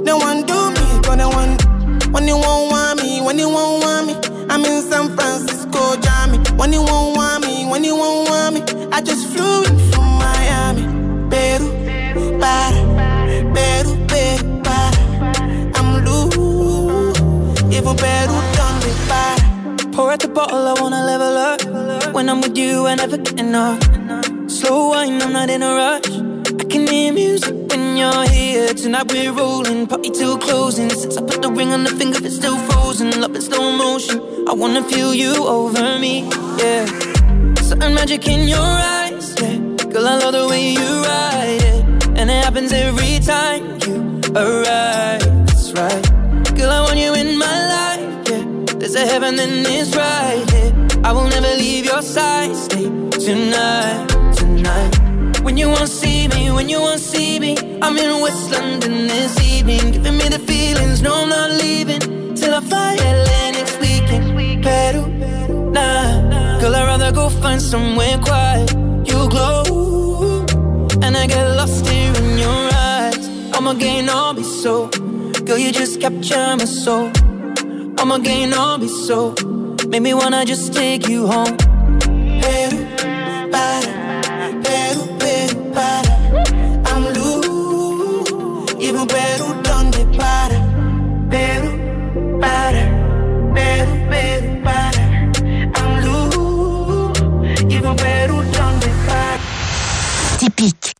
They want do me, but they want. When you won't want me, when you won't want me. I'm in San Francisco, Jammy. When you won't want me, when you won't want me. I just flew in from Miami. Peru, para. Peru, Peru, para. I'm loose. Even Peru done me para. Pour out the bottle, I wanna level up. When I'm with you, I never get enough. Slow wine, I'm not in a rush. I can hear music when you're here. Tonight we're rolling, party till closing. Since I put the ring on the finger, it's still frozen. Love in slow motion, I wanna feel you over me, yeah. Certain magic in your eyes, yeah. Girl, I love the way you ride it. And it happens every time you arrive, that's right. Girl, I want you in my life, yeah. There's a heaven and it's right here, yeah. I will never leave your side, stay tonight, tonight. When you won't see me, when you won't see me, I'm in West London this evening, giving me the feelings, no I'm not leaving, till I fly LA next weekend. Peru, nah, girl I'd rather go find somewhere quiet. You glow, and I get lost here in your eyes. I'ma gain, I'll be so, girl you just capture my soul. I'ma gain, I'll be so, make me wanna just take you home. Peru, para. Peru, Peru, para. I'm loose. Even Peru, donde para. Peru, para. Peru, Peru, para. I'm loose. Even Peru, donde para. Typique.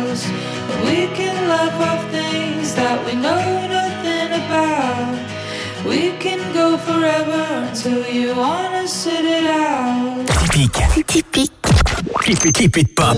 We can laugh off things that we know nothing about. We can go forever until you wanna sit it out. Typique. Typique. Keep it pop.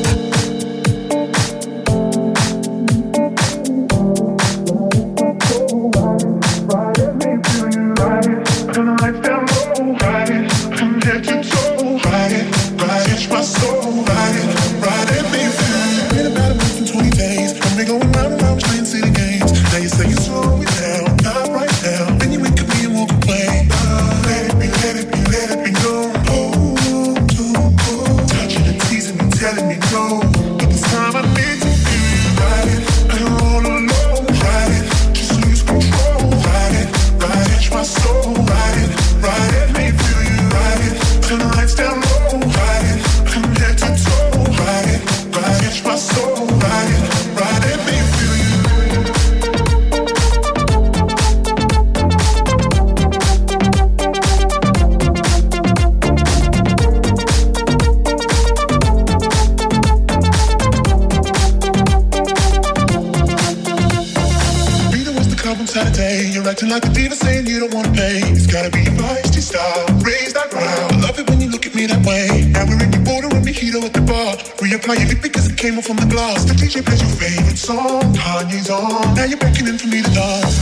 Acting like a diva saying you don't wanna pay. It's gotta be your feisty style. Raise that ground. I love it when you look at me that way. Now we're in the border and mojito at the bar. Reapply your lip because it came off from the glass. The DJ plays your favorite song. Kanye's on. Now you're beckoning for me to dance.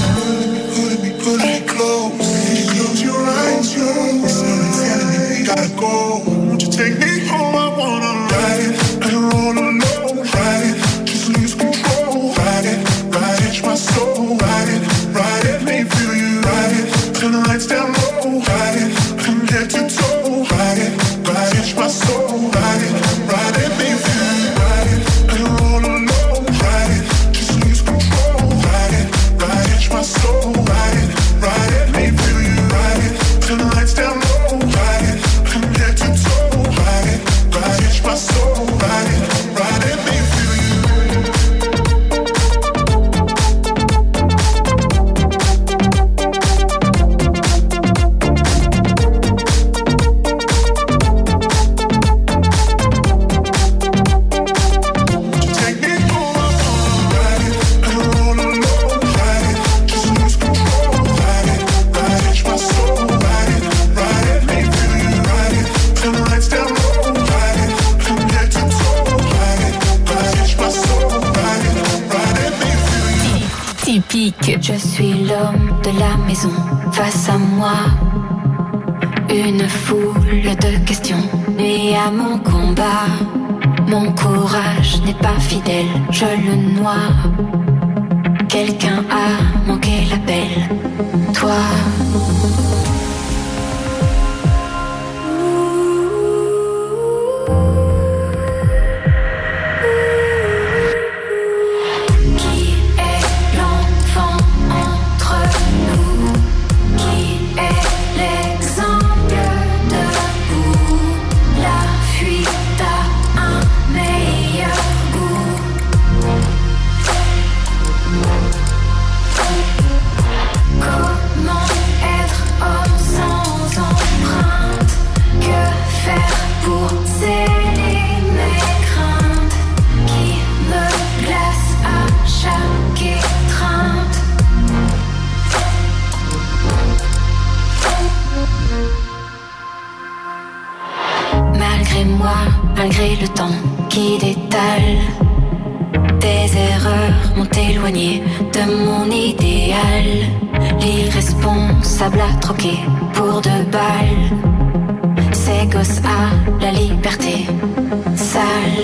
Pulling me close. Close your eyes, Something's telling me we gotta go. Won't you take me home? I wanna ride it. And roll alone. Ride it. Just lose control. Ride it. Catch my soul. Ride it. Ride it, let me feel you. Ride it, turn the lights down low. Ride it, from head to toe. Ride it, catch my soul. Ride it, let me feel you. Ride it, and roll alone. Ride it, just lose control. Ride it, catch my soul. Ride it, let me feel you. Ride it, turn the lights down low. Ride it, from head to toe. Ride it, catch my soul. Ride it, let me feel you. Je suis l'homme de la maison, face à moi une foule de questions. Nuit à mon combat, mon courage n'est pas fidèle, je le noie. Quelqu'un a manqué l'appel, toi. Malgré le temps qui détale, des erreurs m'ont éloigné de mon idéal. L'irresponsable a troqué pour 2 balles. Ces gosses à la liberté sale.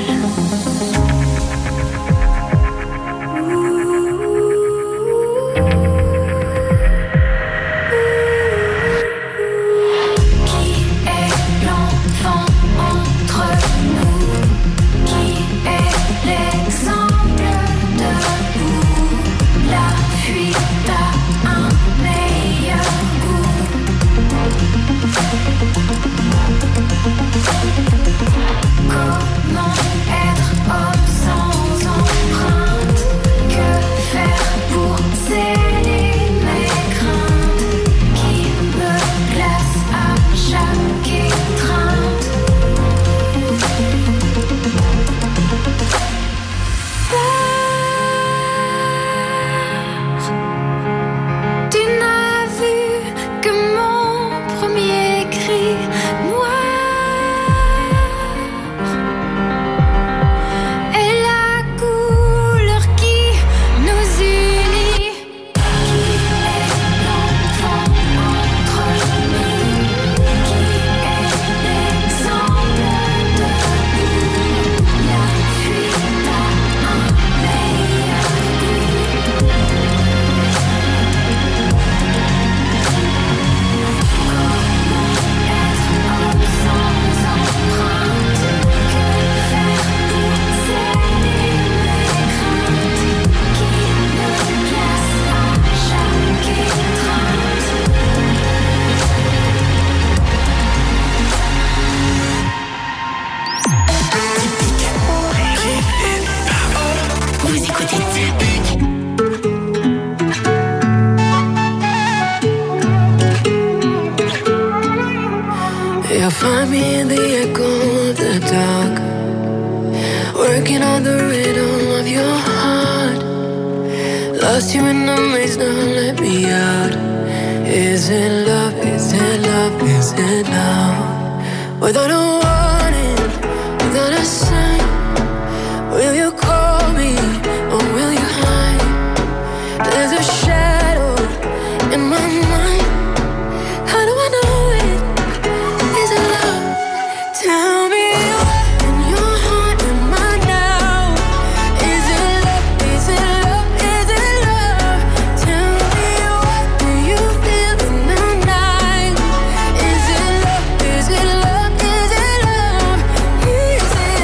find me in the echo of the dark, working on the rhythm of your heart. Lost you in the maze, now let me out. Is it love, is it love, is it love? Without a warning, without a sign, will you call me or will you hide? There's a shadow in my mind. How do I know it? Is it love? Tell me what in your heart am I now? Is it love? Is it love? Is it love? Tell me what do you feel in the night? Is it love? Is it love? Is it love? Is it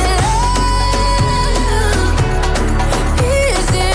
love? Is it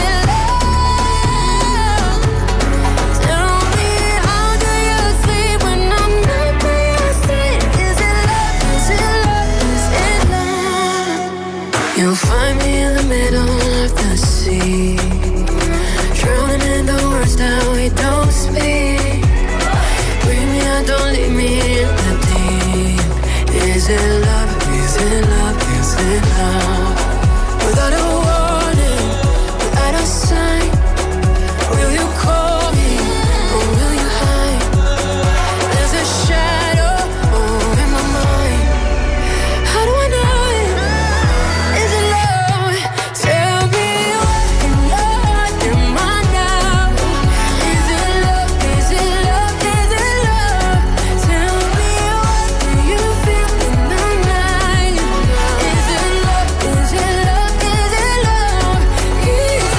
love? Tell me how do you sleep when I'm not by your side? Is it love? Is it love? Is it love? You'll find me in the middle of the sea, drowning in the words that we don't speak. Bring me out, don't leave me in the deep. Is it love? Is it love? Is it love? Without a warning, without a sign, will you call me or will you hide? There's a shadow in my mind. How do I know it? Is it love? Tell me what in your heart am I now? Is it love? Is it love? Is it love? Tell me what do you feel in the night? Is it love? Is it love? Is it love? Is it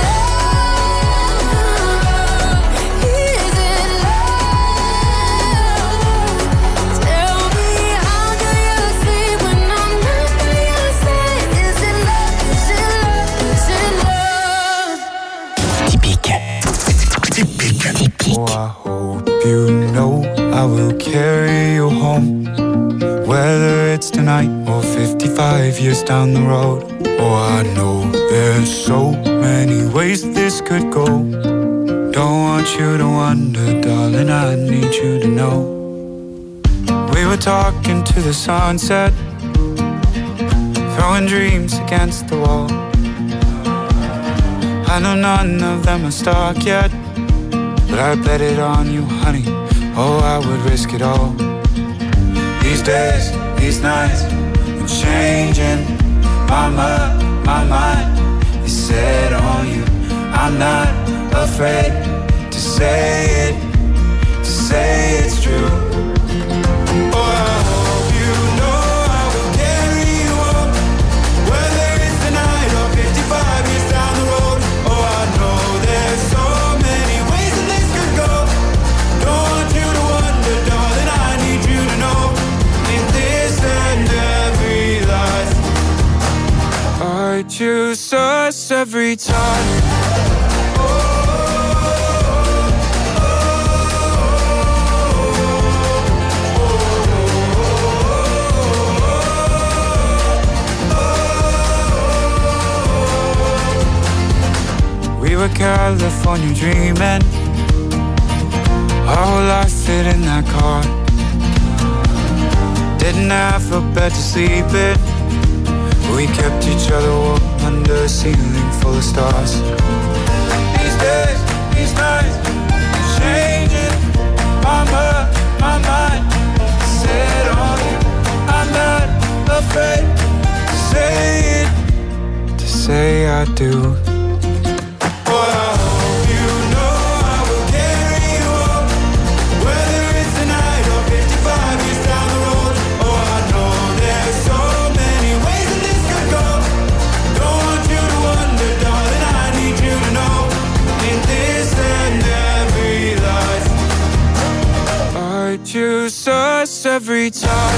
love? Is it love? Tell me how do you sleep when I'm not by your side? Is it love? Is it love? Is it love? Typique. Oh, I hope you know I will carry you home, whether it's tonight or 55 years down the road. Oh, I know there's so many ways this could go. Don't want you to wonder, darling, I need you to know. We were talking to the sunset, throwing dreams against the wall. I know none of them are stuck yet, but I bet it on you, honey. Oh, I would risk it all. These days, these nights, I'm changing my mind is set on you. I'm not afraid to say it's true. Oh, I hope you know I will carry you home, whether it's tonight or 55 years down the road. Oh, I know there's so many ways that this could go. Don't want you to wonder, darling, I need you to know. In this and every life, I choose us every time. We were California dreaming, our whole life fit in that car. Didn't have a bed to sleep in, we kept each other warm under a ceiling full of stars. These days, these nights, changing my mind set on you. I'm not afraid to say it, to say I do. Choose us every time.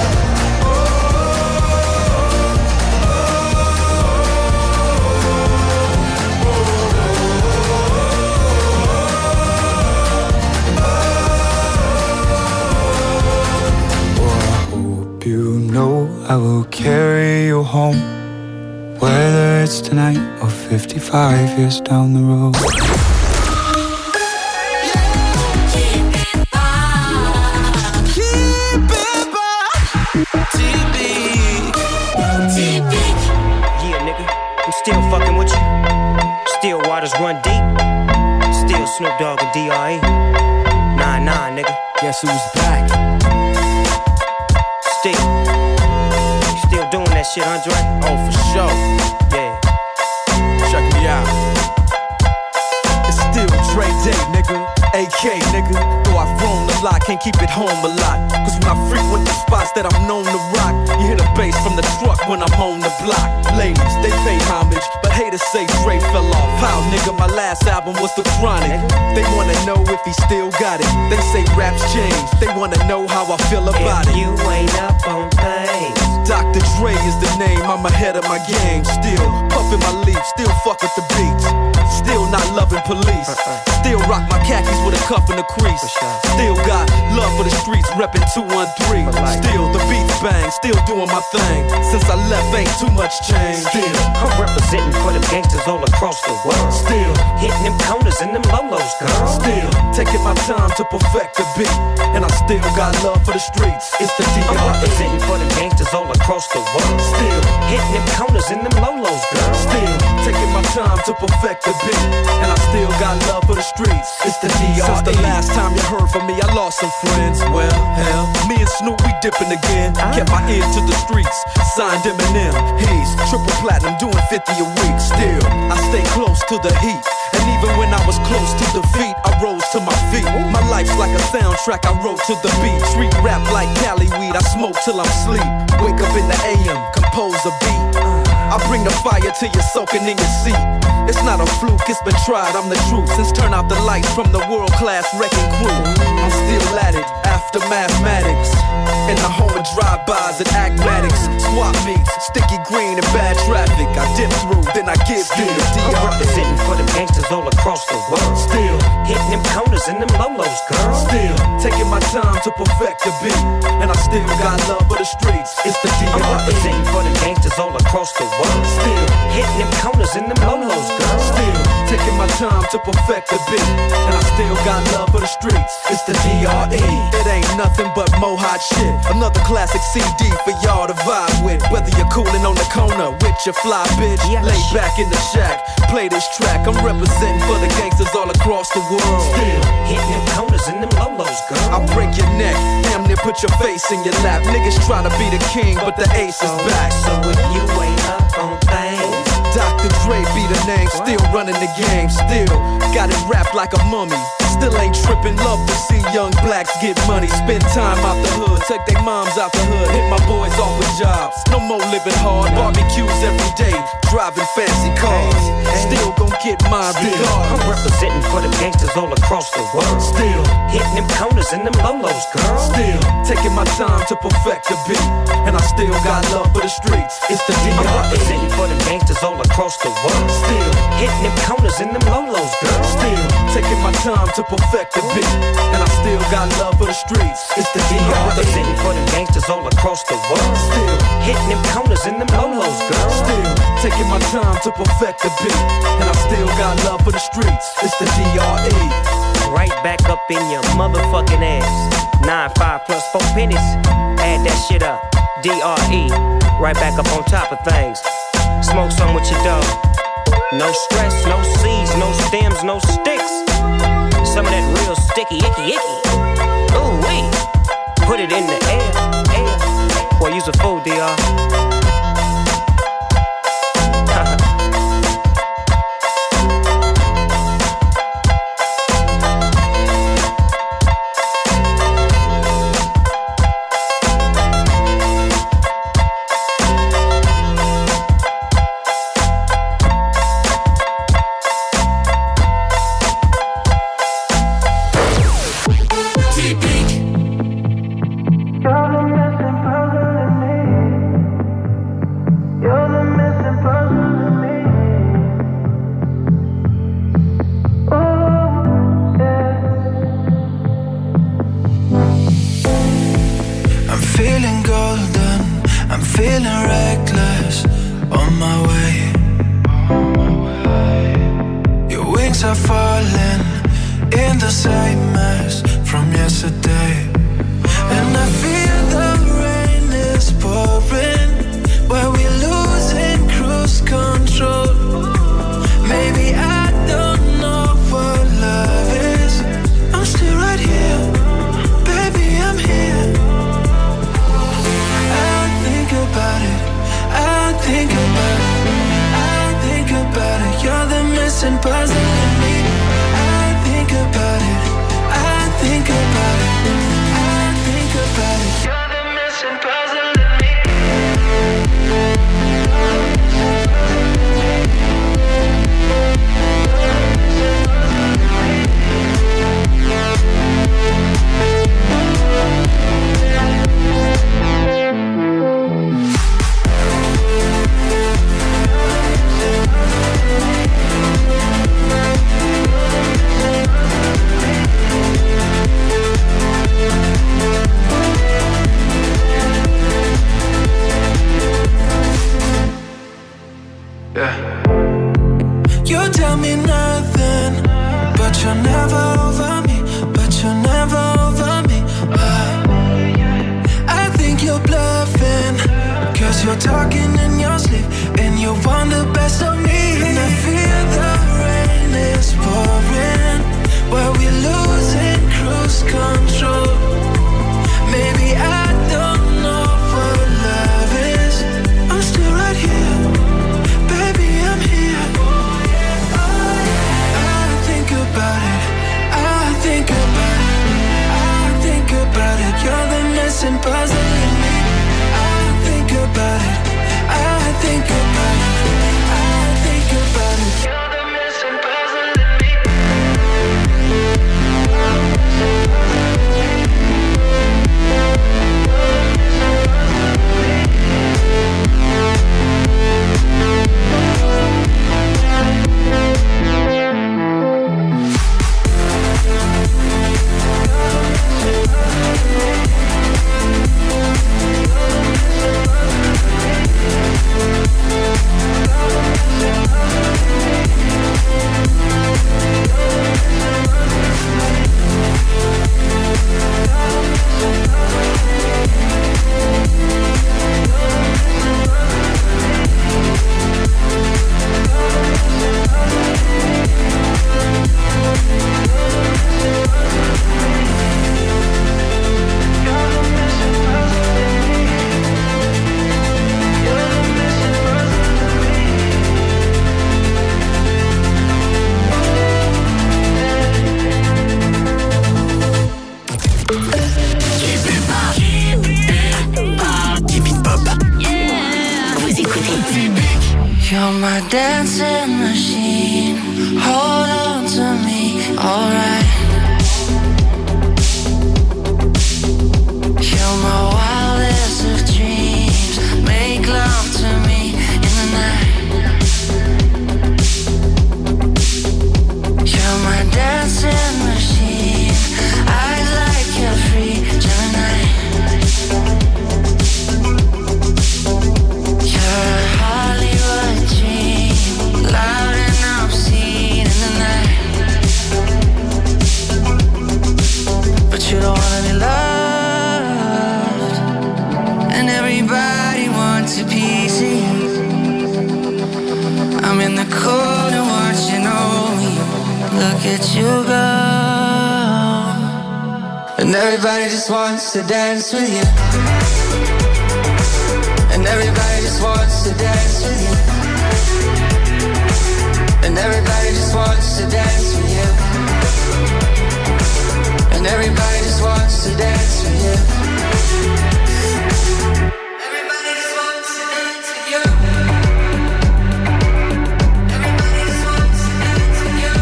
I will carry you home, whether it's tonight or 55 years down the road. Keep it waters run deep. Still Snoop Dogg and D.R.E. 9-9, nigga. Guess who's back? Still doing that shit, Andre? Oh, for sure. Yeah. Check me out. It's still Dre Day, nigga. AK, nigga. Though I've grown a lot, can't keep it home a lot. Cause when I frequent the spots that I'm known to rock, you hear the bass from the truck when I'm on the block. Ladies, they pay homage, but haters say Dre fell off. How, nigga, my last album was The Chronic. They wanna know if he still got it. They say raps change, they wanna know how I feel about if it. You ain't up on things. Dr. Dre is the name, I'm ahead of my game. Still puffin' my leaf, still fuck with the beats. Still not loving police. Still rock my khakis with a cuff and a crease. Still got love for the streets, reppin' 213. Still the beats bang, still doing my thing. Since I left, ain't too much change. Still, I'm representing for them gangsters all across the world. Still hitting them corners and them lolos, girl. Still taking my time to perfect the beat, and I still got love for the streets. It's the D.R.E. I'm representing for them gangsters all across the world. Still hitting them corners and them lolos, girl. Still taking my time to perfect the beat, and I still got love for the streets. It's the D.R.E. Since the last time you heard from me, I lost some friends. Well, hell, me and Snoop, we dipping again. Kept my ear to the streets, signed Eminem. He's triple platinum, doing 50 a week. Still, I stay close to the heat, and even when I was close to defeat, I rose to my feet. My life's like a soundtrack, I wrote to the beat. Street rap like Cali weed, I smoke till I'm sleep. Wake up in the AM, compose a beat. I bring the fire till you're soaking in your seat. It's not a fluke, it's been tried, I'm the truth. Since turn out the lights from the world-class wrecking crew, I'm still at it, after mathematics. In the home of drive-bys and acmatics. Swap meets, sticky green and bad traffic. I dip through, then I give you the D.R.E. I'm representing for them gangsters all across the world. Still hitting them corners and them lolos, girl. Still taking my time to perfect the beat, and I still got love for the streets. It's the D.R.E. I'm representing for them gangsters all across the world. Still hitting them corners and them lolos, girl. Still taking my time to perfect the beat, and I still got love for the streets. It's the D.R.E. It ain't nothing but mohawk shit. Another classic CD for y'all to vibe with. Whether you're coolin' on the corner with your fly bitch, lay back in the shack, play this track. I'm representing for the gangsters all across the world. Still hitting them corners and them lolos, girl. I'll break your neck, damn near put your face in your lap. Niggas try to be the king, but the ace is back. So if you ain't up on things, Dr. Dre be the name, still running the game, still got it wrapped like a mummy. Still ain't trippin', love to see young blacks get money. Spend time out the hood, take their moms out the hood, hit my boys off with jobs. No more living hard, barbecues every day, driving fancy cars. Still gon' get mine regardless. I'm representing for them gangsters all across the world. Still hitting them corners and them lolos, girl. Still taking my time to perfect the beat, and I still got love for the streets. It's the D.R.E. I'm representing for them gangsters all across the world. Still hitting them corners and them lolos, girl. Still taking my time to perfect the beat, and I still got love for the streets. It's the D.R.E. I'm representing for them gangsters all across the world. Still hitting them corners and them lolos, girl. Still taking my time to perfect the beat, and I still got love for the streets. It's the D.R.E. Right back up in your motherfucking ass. 9-5 plus 4 pennies. Add that shit up. D.R.E. Right back up on top of things. Smoke some with your dog. No stress, no seeds, no stems, no sticks. Some of that real sticky, icky. Ooh wee. Put it in the air. Boy, you's a fool, D.R. Where we losing cruise control. Maybe I don't You're my dancing machine. Hold on to me, alright. You're my wildest of dreams. Make love to me in the night. You're my dancing machine. Eyes like you're free, Gemini. You're a Hollywood dream, loud and obscene in the night. But you don't wanna be loved, and everybody wants a piece of you. I'm in the corner watching over you. Look at you go, and everybody just wants to dance with you. And everybody just wants to dance with you. And everybody just wants to dance with you. And everybody just wants to dance with you. Everybody just wants to dance with you. Everybody just wants to dance with you.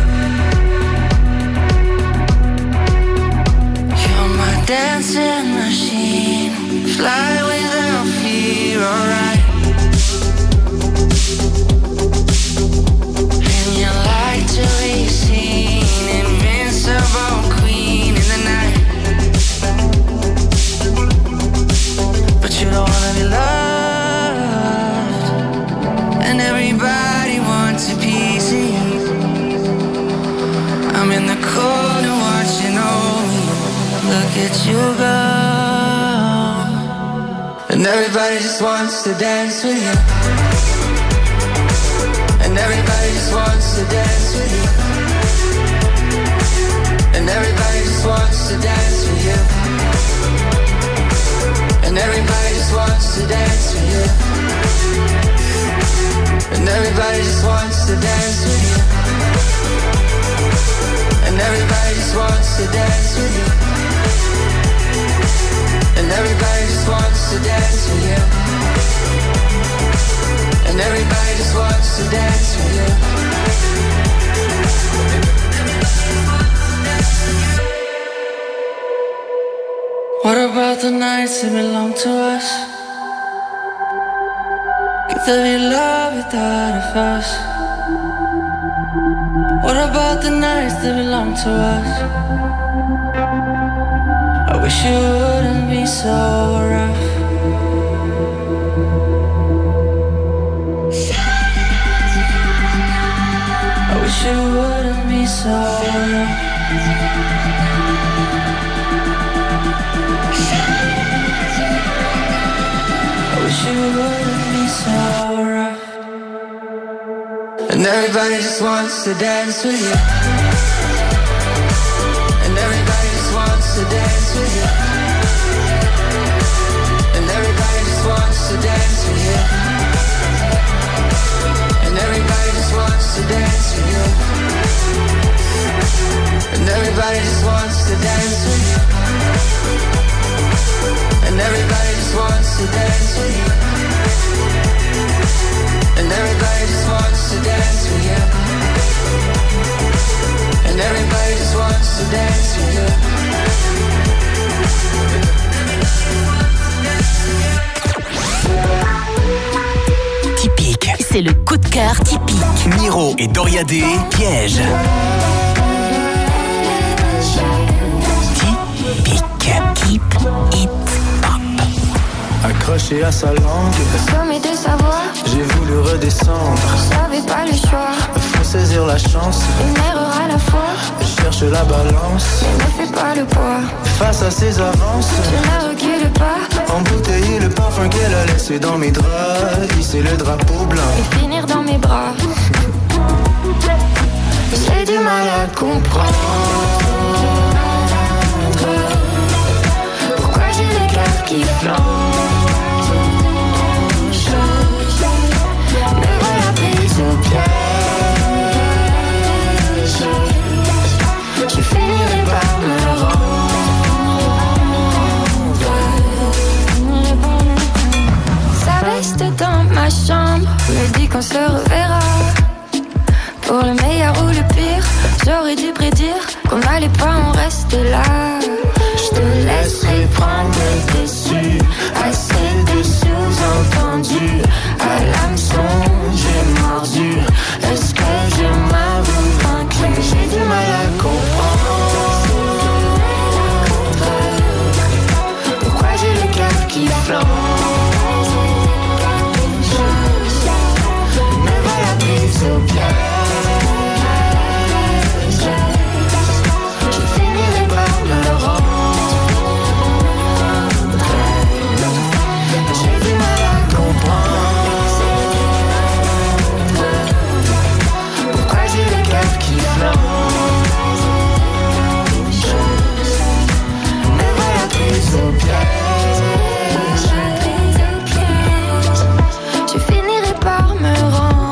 You're my dancing machine. Fly without fear, alright. And you like to be seen, invincible queen in the night. But you don't wanna be loved, and everybody wants a piece of you. I'm in the corner watching over you. Look at you go, and everybody just wants to dance with you. And everybody just wants to dance with you. And everybody just wants to dance with you. And everybody just wants to dance with you. And everybody just wants to dance with you. And everybody just wants to dance with you. And everybody just wants to dance with you. And everybody just wants to dance with you. What about the nights that belong to us? Could there be love without a fuss? What about the nights that belong to us? I wish you wouldn't be so rough. I wish you wouldn't be so rough. I wish you wouldn't be so rough. And everybody just wants to dance with you. And everybody just wants to dance with you. And everybody just wants to dance with you. And everybody just wants to dance with you. And everybody just wants to dance with you. And everybody just wants to dance with you. And everybody just wants to dance with you. And everybody just wants to dance with you. Typique. C'est le coup de cœur typique. Miro et Doria D, Piège. Typique. Keep it pop. Accroché à sa langue, au sommet de sa voix, j'ai voulu redescendre. J'avais pas le choix, faut saisir la chance, une erreur à la fois. Je cherche la balance, mais ne fais pas le poids. Face à ses avances, je ne recule pas. Embouteiller le parfum qu'elle a laissé dans mes draps, hisser le drapeau blanc et finir dans mes bras. J'ai du mal à comprendre pourquoi j'ai le cœur qui flanche. Me voilà prise au piège. Je finirai par me rendre. Ça reste dans ma chambre, me dit qu'on se reverra. Pour le meilleur ou le pire, j'aurais dû prédire qu'on n'allait pas en rester là. Je te laisserai prendre le dessus. Assez de sous-entendus. À l'hameçon, j'ai mordu. Est-ce que je m'avoue vaincu? J'ai du mal à comprendre. Pourquoi j'ai le cœur qui flambe? Me voilà prise au piège. Je finirai par me rendre. J'ai du mal à comprendre. Pourquoi j'ai le cœur qui flambe? Me voilà prise au piège. Je finirai par me rendre.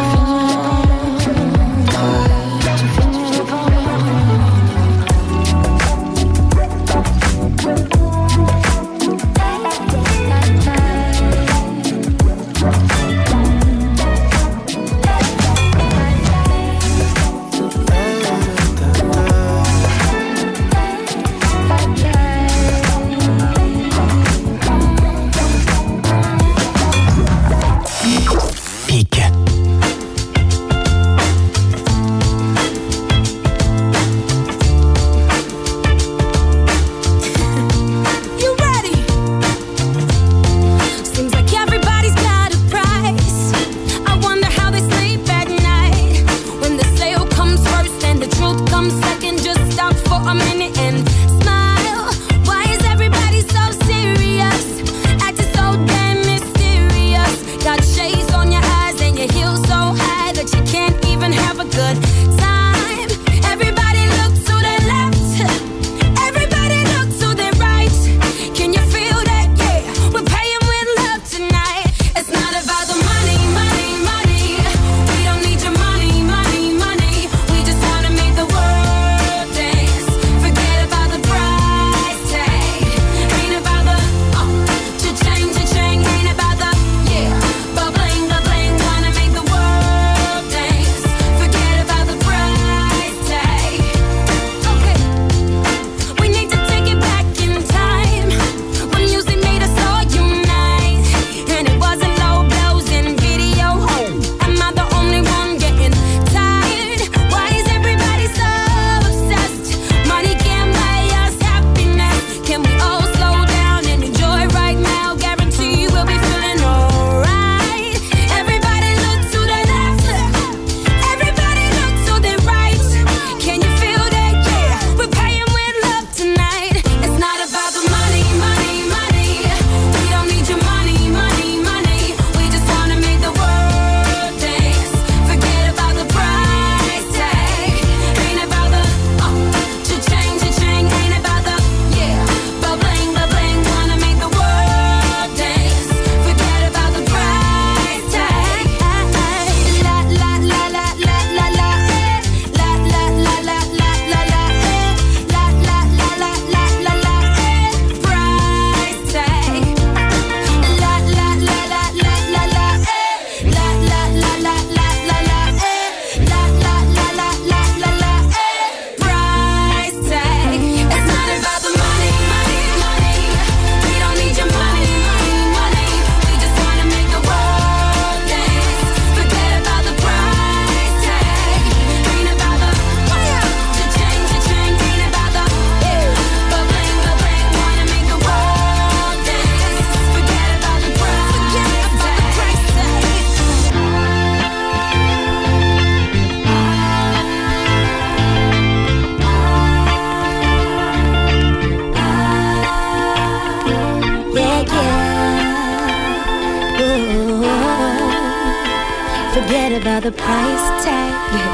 Forget about the price tag.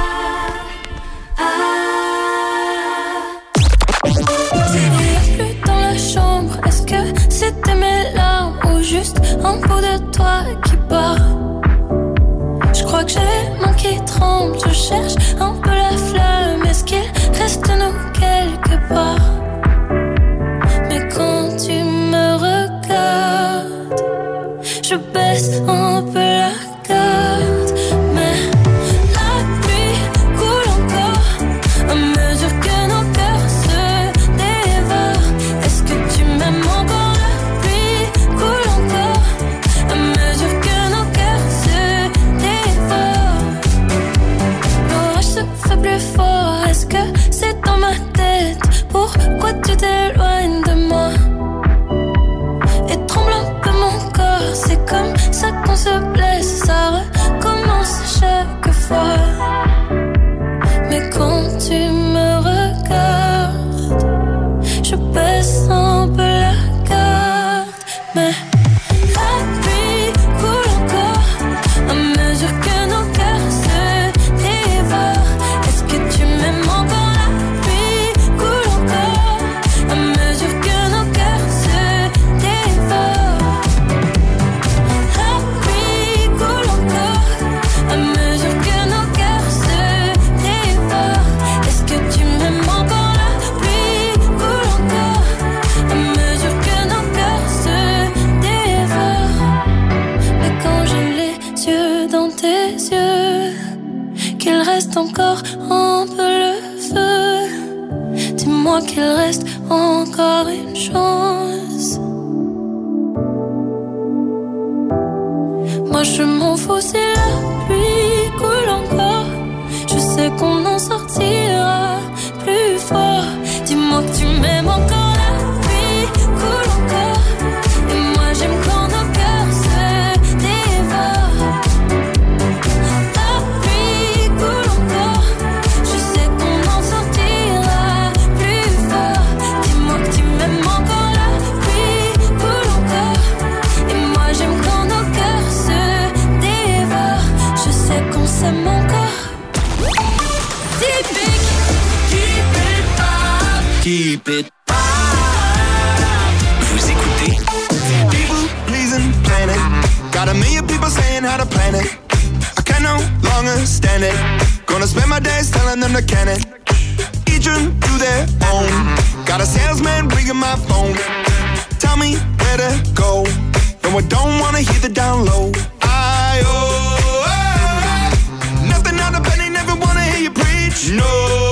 Plus dans la chambre, est-ce que c'était mes larmes ou juste un bout de toi qui part? Je crois que j'ai mon qui tremble, je cherche un peu la flamme. Est-ce qu'il reste de nous quelque part? Mais quand tu me regardes, je baisse un peu la garde. reste encore un peu le feu. Dis-moi qu'il reste encore une chance. Moi je m'en fous si la pluie coule encore. Je sais qu'on en sortira plus fort. Dis-moi que tu m'aimes encore, la pluie coule encore. Et moi j'aime quand nos cœurs se dévorent. La pluie coule encore. Je sais qu'on en sortira plus fort. Dis-moi que tu m'aimes encore, la pluie coule encore. Et moi j'aime quand nos cœurs se dévorent. Je sais qu'on s'aime encore. Typique. Keep it up. Keep it. Vous écoutez People pleasing planet. Got a million people saying how to plan it. I can no longer stand it. Gonna spend my days telling them to can it. Each one do their own. Got a salesman ringing my phone. Tell me where to go. No, I don't wanna hear the down low. Nothing out of penny, never wanna hear you preach. No.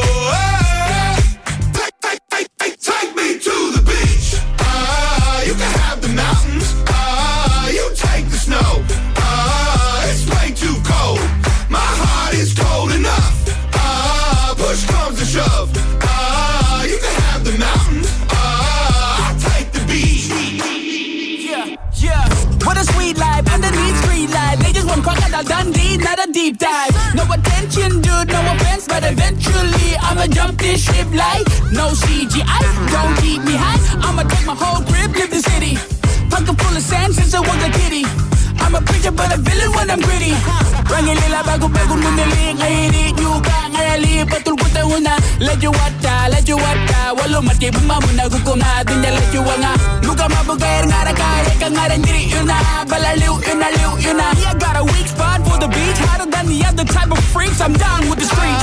Take me to the beach. You can have the mountains. You take the snow. It's way too cold. My heart is cold enough. Push comes to shove. You can have the mountains. I'll take the beach. Yeah. What a sweet life underneath street light. They just want crocodile Dundee, not a deep dive. No attention, dude, no offense, but eventually I'ma jump this ship like no CGI. Don't keep me high. I'ma take my whole crib, live the city. Pocket full of sand since I was a kitty. I'm a preacher but a villain when I'm gritty. Rangilila bago nunili ngayiri yuka ngayali patul kuta una. Let you wata walu mati bumamuna gukuna dunya let you wanga. Muka mabugair ngara kaya ka ngara ndiri yuna. Balaliw yuna. Yeah, I got a weak spot for the beach. Hotter than the other type of freaks. I'm down with the streets.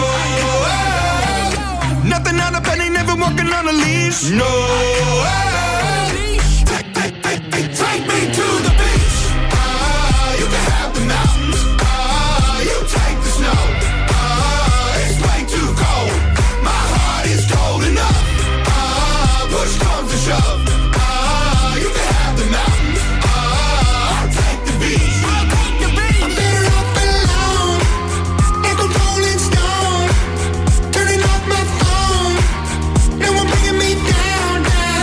Nothing out of penny, never walking on a leash. No. Take me to the beach. You can have the mountains. You take the snow. It's way too cold. My heart is cold enough. Push comes to shove. You can have the mountains. I'll take the beach. I'm better off alone. Echo rolling stone. Turning off my phone. No one bringing me down.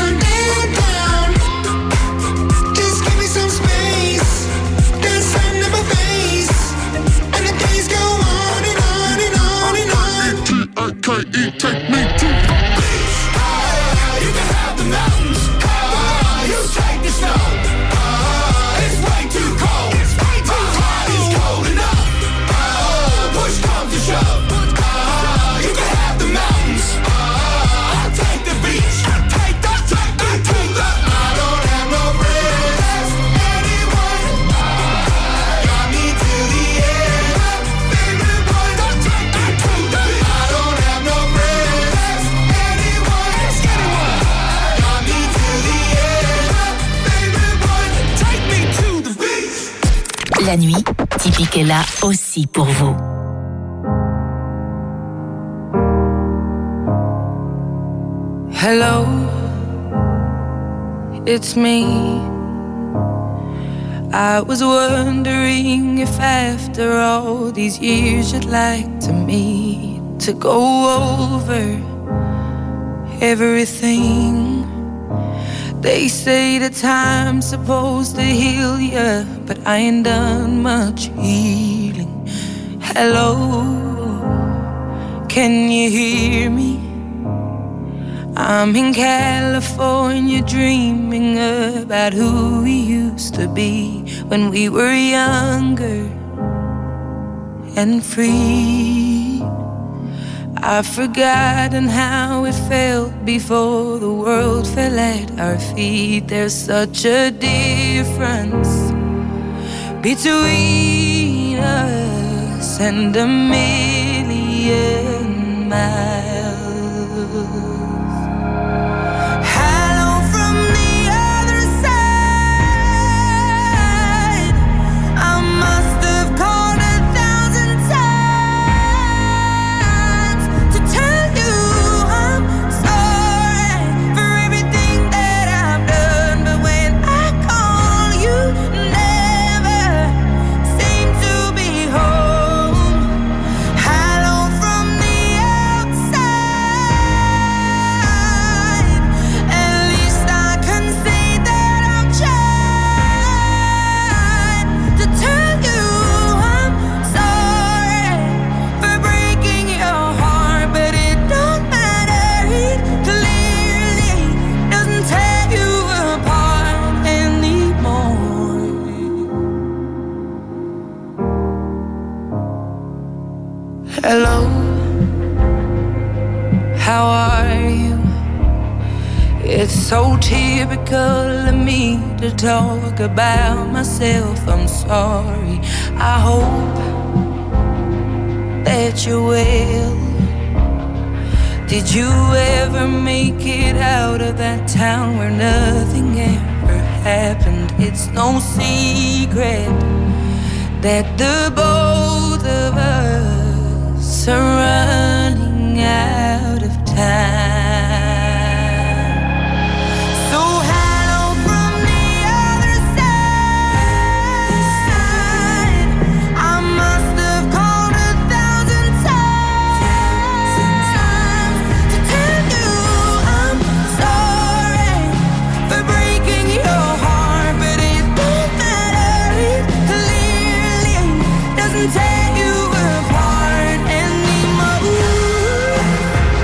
Just give me some space. There's sun in my face. And the days go on and on and on and on. T-I-K-E, take me to the beach. You can have the mountains. You take the snow. It's way too cold. My heart is cold enough. Push comes to shove. You can have the mountains. I'll take the beach. Take me to the. I don't have no friends. Anyone got me to the end. Baby boy, don't take me to the beach. I don't have no friends. Anyone got me to the end. Baby boy, take me to the beach. La nuit, Typique est là aussi pour vous. Hello, it's me. I was wondering if after all these years you'd like to meet to go over everything. They say that time's supposed to heal ya, but I ain't done much healing. Hello, can you hear me? I'm in California dreaming about who we used to be when we were younger and free. I've forgotten how it felt before the world fell at our feet. There's such a difference between us and a million miles. typical of me to talk about myself. I'm sorry. I hope that you're well. Did you ever make it out of that town where nothing ever happened? It's no secret that the both of us are running out of time. Take you apart anymore.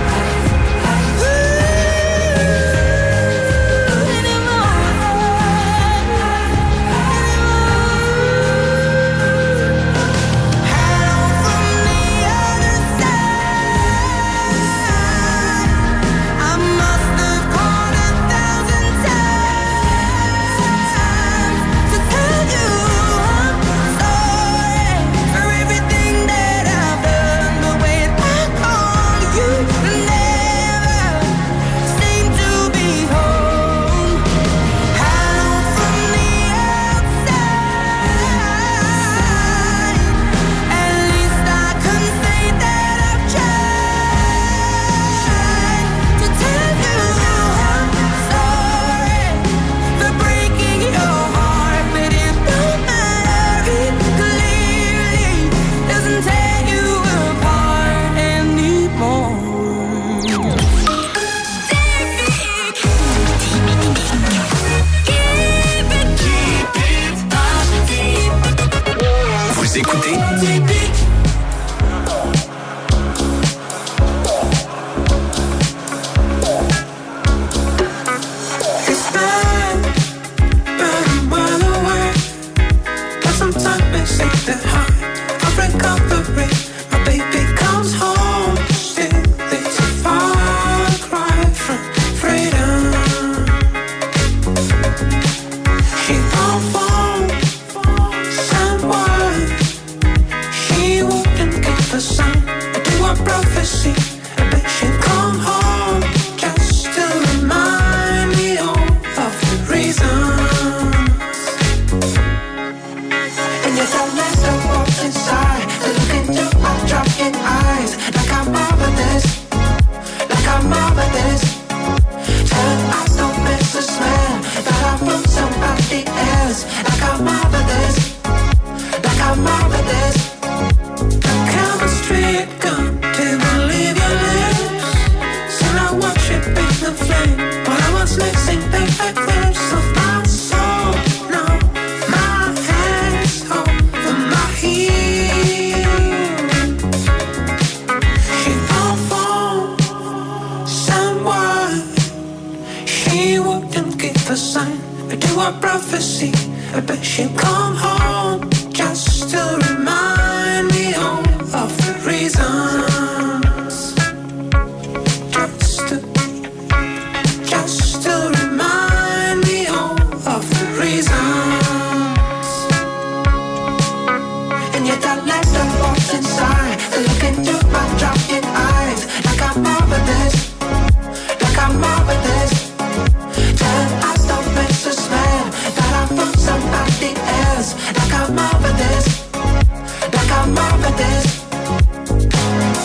prophecy. I bet she'll come home just to remind me all of the reasons. Just to remind me all of the reasons. And yet I let them walk inside. They look into my drowning eyes like I'm marvelous, like I'm marvelous. Till I don't miss the smell that I from somebody else. Like I'm marvelous, like I'm marvelous.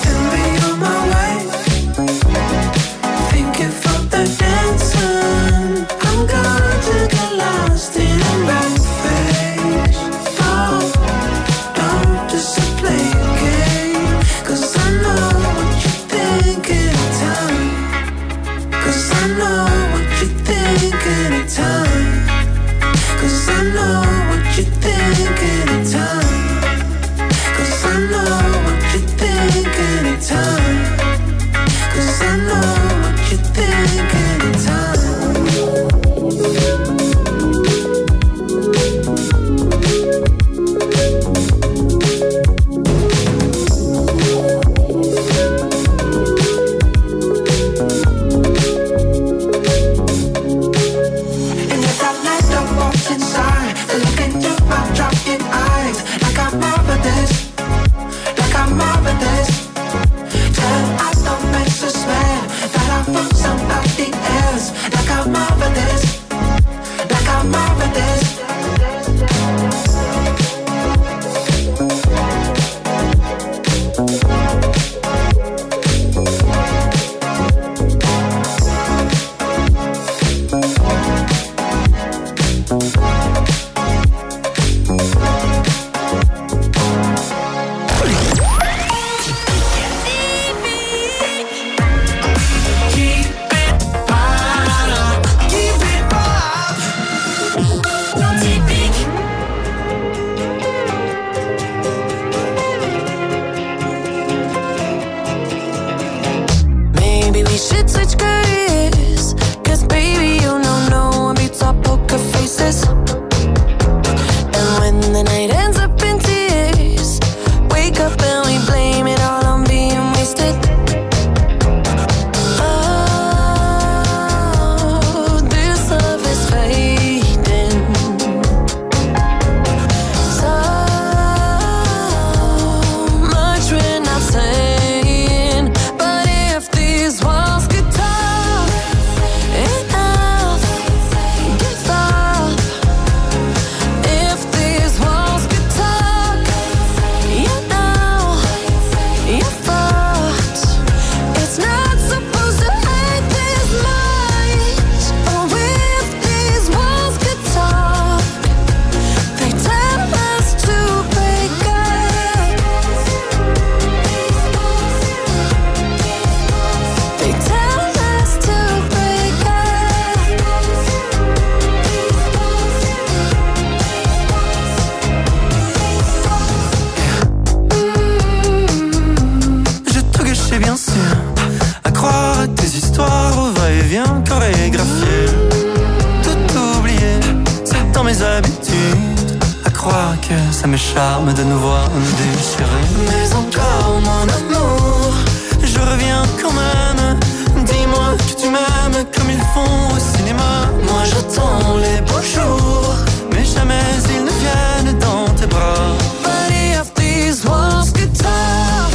Ça me charme de nous voir nous déchirer. Mais encore mon amour, je reviens quand même. Dis-moi que tu m'aimes comme ils font au cinéma. Moi j'attends les beaux jours, mais jamais ils ne viennent dans tes bras. But if these walls could talk,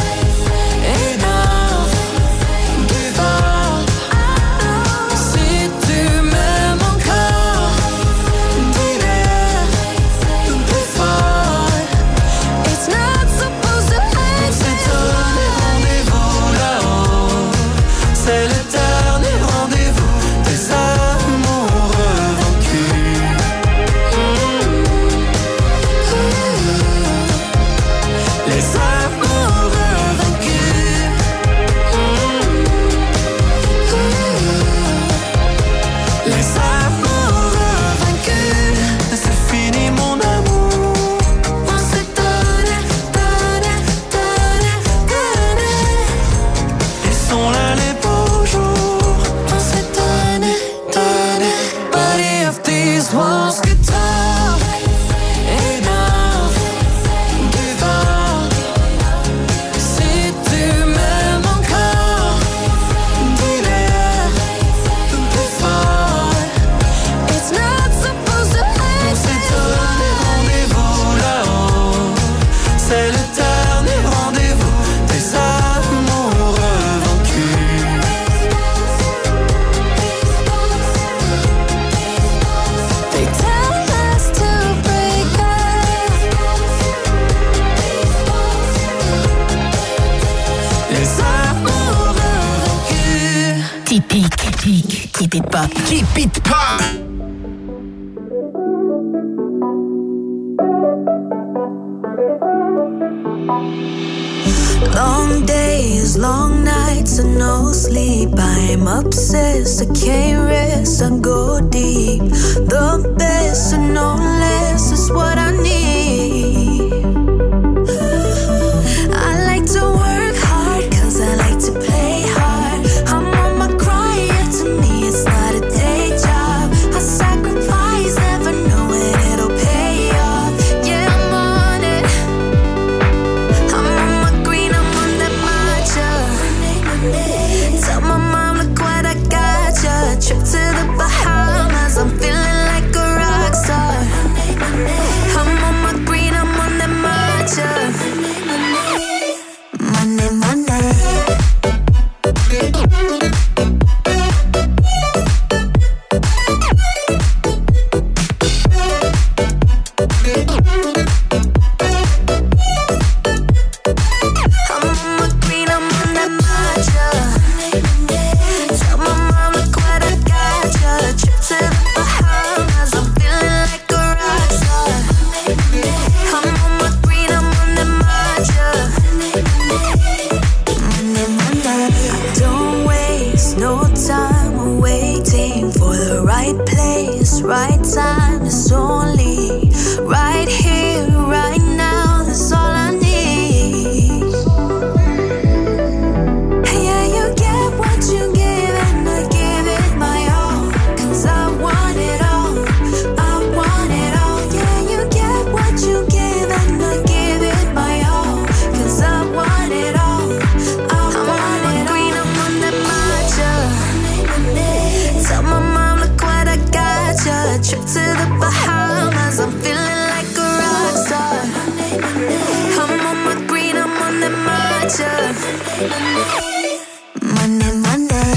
enough, give up. Si tu m'aimes encore, dis-le plus fort. It's not supposed to end. C'est un rendez-vous là-haut. C'est le dernier rendez-vous des amoureux vaincus. Les amoureux vaincus. Les amoureux vaincus. C'est fini mon amour. On s'est donné, donné, donné, donné. Ils sont là les beaux jours. On s'est donné, donné. But if these walls could talk, enough, give up. Si tu m'aimes encore, dis-le plus fort. It's not supposed to end. On s'est donné rendez-vous là-haut. C'est le dernier rendez-vous des amoureux vaincus. They tell us to break up. Les amoureux vaincus. Typique, keep it pop. Keep it pop. Long days, long nights, and no sleep. I'm obsessed, I can't rest, I go deep. The best and no less is what I need. I like to work hard, cause I like to play hard. I'm on my grind, to me it's not a day job. I sacrifice, never knowing it'll pay off. Yeah, I'm on it. I'm on my green, I'm on that matcha. Tell my mom, look what I got ya. Trip to the Bahamas, I'm feeling like a promise only. Right here, right now, that's all I need. Yeah, you get what you give and I give it my all. 'Cause I want it all, I want it all. Yeah, you get what you give and I give it my all. 'Cause I want it all, I want it all. Green, I'm on that matcha. Tell my mom, look what I got ya. Trip to the Bahamas, I'm feeling like a rock star. I'm on my green, I'm on that matcha. Monday, Monday.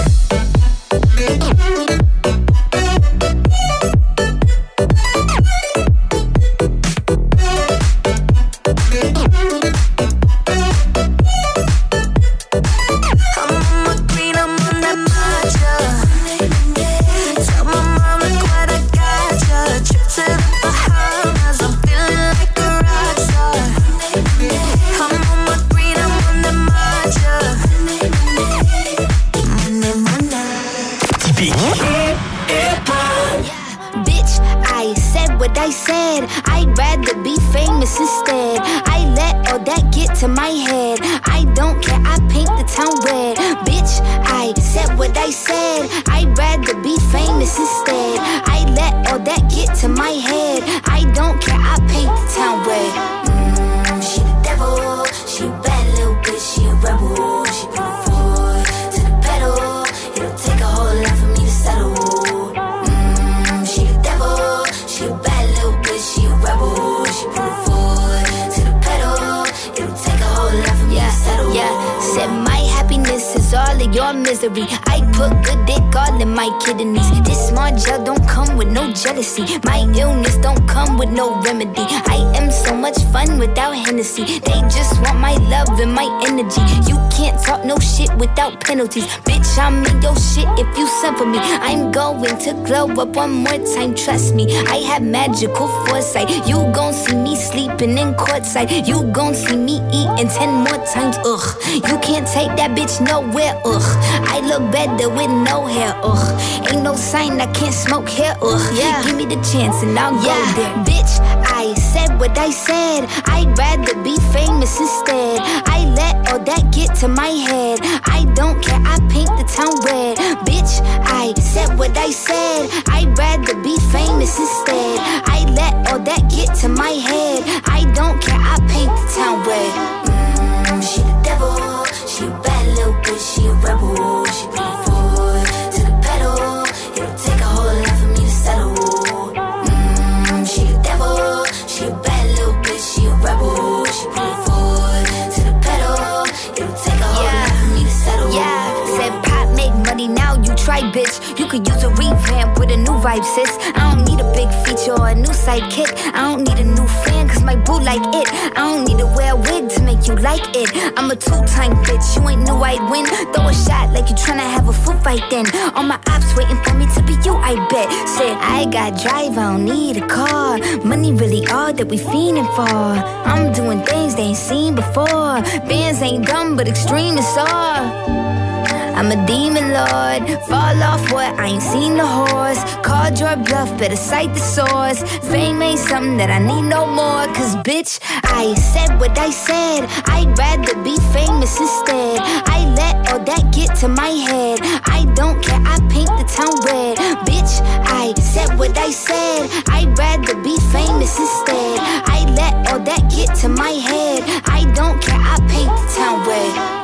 I said I'd rather be famous instead. I let all that get to my head. I don't care, I paint the town red. Bitch, I said what I said. I'd rather be famous instead. I let all that get to my head. I don't care, I paint the town red. She the devil, she a bad little bitch, she a rebel. She put her foot to the pedal. It'll take a whole lot for me to settle. She the devil, she a bad little bitch, she a rebel. She put her foot to the pedal. It'll take a whole lot for me to settle. Yeah, said my happiness is all of your misery. I put good dick all in my kidneys. This small gel don't come with no jealousy. My illness don't come with no remedy. I am so much fun without Hennessy. They just want my love and my energy. You can't talk no shit without penalties. Bitch, I'm in your shit if you send for me. I'm going to glow up one more time, trust me. I have magical foresight. You gon' see me sleeping in courtside. You gon' see me eating 10 more times, ugh. You can't take that bitch nowhere, ugh. I look better with no hair, ugh. Ain't no sign I can't smoke here, ugh. Yeah, give me the chance and I'll go there. Bitch, I said what I said. I'd rather be famous instead. I let all that get to my head. I don't care, I paint the town red. Bitch, I said what I said. I'd rather be famous instead. I let all that get to my head. I don't care, I paint the town red. She the devil, she a bad little bitch, she a rebel. She put her foot to the pedal. It'll take a whole lot for me to settle. She the devil, she a bad little bitch, she a rebel. She put her foot to the pedal. It'll take a whole lot for me to settle. Yeah, said pop make money, now you try, bitch. You could use a revamp with a new vibe, sis. I don't need a big feature or a new sidekick. I don't need a new fan, cause my boo like it. I don't need to wear a wig to make you like it. I'm a two-time bitch, you ain't knew I'd win. Throw a shot like you tryna have a foot fight then. All my ops waiting for me to be you, I bet. Said I got drive, I don't need a car. Money really all that we fiending for. I'm doing things they ain't seen before. Bands ain't dumb, but extreme is all. I'm a demon lord, fall off what, I ain't seen the horse. Called your bluff, better cite the source. Fame ain't something that I need no more. Cause bitch, I said what I said. I'd rather be famous instead. I let all that get to my head. I don't care, I paint the town red. Bitch, I said what I said. I'd rather be famous instead. I let all that get to my head. I don't care, I paint the town red.